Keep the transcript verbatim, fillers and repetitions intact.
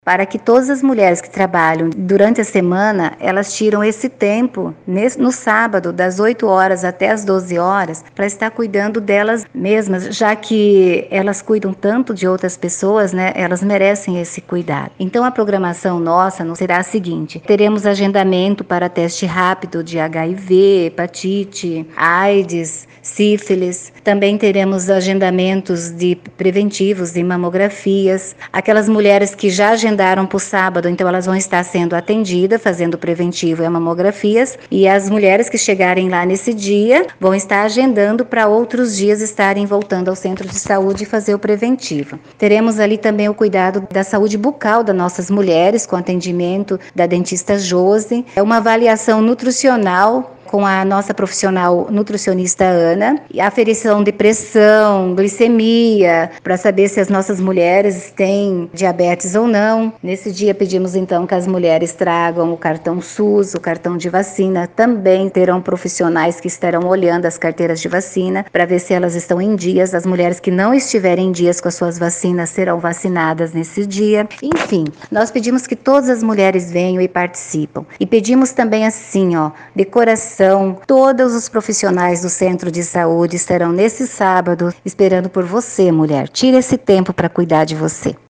para que todas as mulheres que trabalham durante a semana, elas tiram esse tempo no sábado, das oito horas até as doze horas, para estar cuidando delas mesmas, já que elas cuidam tanto de outras pessoas, né? Elas merecem esse cuidado. Então a programação nossa será a seguinte: teremos agendamento para teste rápido de H I V, hepatite, AIDS, sífilis. Também teremos agendamentos de preventivos de mamografias. Aquelas mulheres que já agendaram para o sábado, então elas vão estar sendo atendidas, fazendo preventivo e mamografias. E as mulheres que chegarem lá nesse dia vão estar agendando para outros dias estarem voltando ao centro de saúde e fazer o preventivo. Teremos ali também o cuidado da saúde bucal das nossas mulheres, com atendimento da dentista Josi. É uma avaliação nutricional com a nossa profissional nutricionista Ana, e aferição de pressão, glicemia, para saber se as nossas mulheres têm diabetes ou não. Nesse dia pedimos então que as mulheres tragam o cartão SUS, o cartão de vacina. Também terão profissionais que estarão olhando as carteiras de vacina para ver se elas estão em dias. As mulheres que não estiverem em dias com as suas vacinas serão vacinadas nesse dia. Enfim, nós pedimos que todas as mulheres venham e participam. E pedimos também assim, ó, de coração, todos os profissionais do centro de saúde estarão nesse sábado esperando por você, mulher. Tire esse tempo para cuidar de você.